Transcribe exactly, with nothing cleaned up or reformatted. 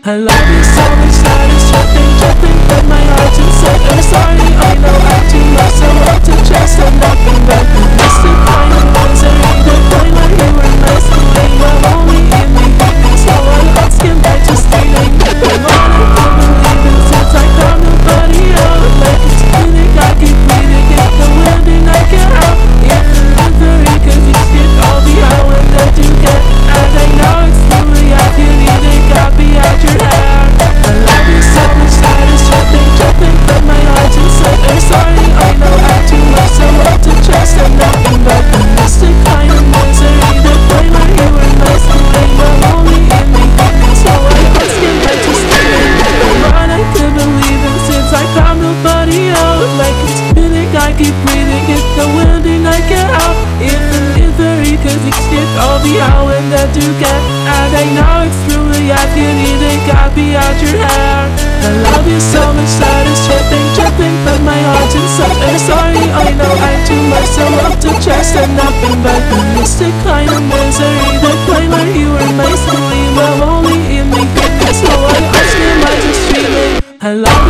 I love you so much that it's jumping, jumping from my heart inside. I'm sorry, I know I'm too much, so up to chest and nothing but mystic kind of misery. The point where you were nice to me, I'm only in the evening, so I ask him by just feeling. I'm on it, I believe it since I found nobody out. Like it's feeling, I keep breathing in the wind and I get out. Yeah, I'm very cause you skip all the how and then you get. And I know it's slowly, I can either got me out your hair. I love you so much that it's jumping, jumping from my heart inside. I'm sorry, I know I'm too much, so up to trust and nothing but the mystic kind of misery. The point where you were nice to me, I'm only in the evening, so I ask him I just feeling. But I could believe it since I found nobody out. Like it's feeling, I keep breathing, it's the wind and I get out. It's the misery cause you skip all the how and then you get. And I know it's truly I can either got me out your hair. I love you so much that it's dripping, dripping from my heart inside. I'm sorry, I know I'm too much, so up to chest and nothing but the mystic kind of misery. The point where you were nice to leave, I'm only in the evening, so I ask him I just dreaming. I love